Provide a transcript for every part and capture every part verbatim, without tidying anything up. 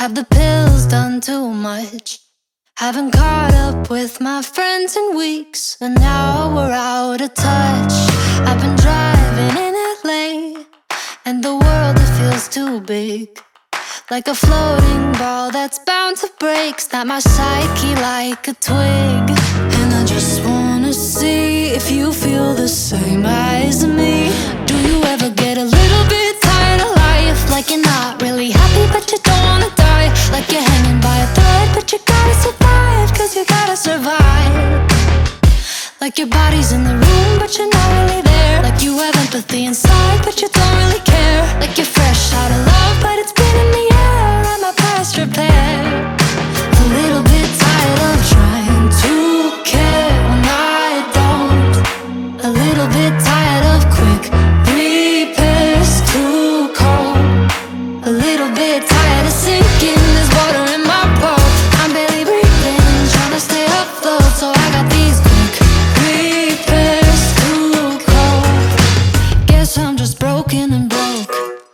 Have the pills done too much? Haven't caught up with my friends in weeks, and now we're out of touch. I've been driving in L A, and the world, it feels too big, like a floating ball that's bound to break. Snap my psyche like a twig. And I just wanna see if you feel the same as me. Do you ever get a little bit tired of life? Like you're not really happy but you don't wanna die. Like you're hanging by a thread but you gotta survive, cause you gotta survive. Like your body's in the room but you're not really there. Like you have empathy inside but you don't really care. Like you're fresh out of love but it's been in the air. Am I past repair? A little bit tired of trying to care when I don't. A little bit tired of quick repairs, too cold. A little bit tired of sinking, there's water in my boat. I'm barely breathing, trying to stay afloat. So I got these quick repairs, too cold. Guess I'm just broken and broke.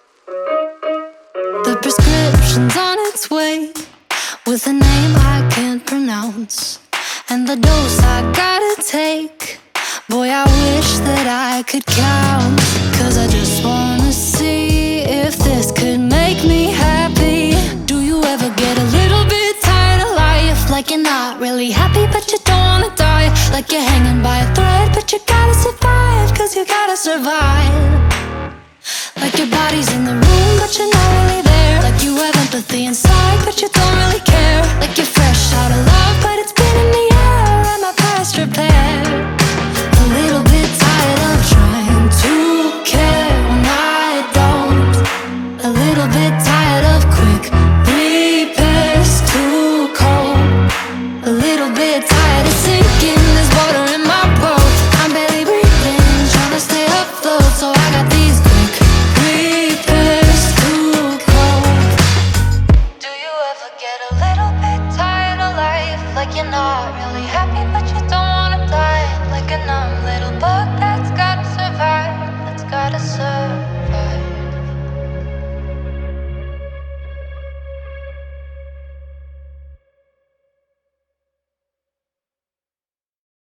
The prescription's on its way, with a name I can't pronounce, and the dose I gotta take. Boy, I wish that I could count, cause I just wanna see if this could make me happy. Do you ever get a little bit tired of life? Like you're not really happy but you don't wanna die. Like you're hanging by a thread but you gotta survive, cause you gotta survive. Like your body's in the room but you're not really there. Like you have empathy inside but you don't really care. Like you're fresh out of love but it's been in the air. Am I past repair? A little bit tired of trying to care when I don't. A little bit tired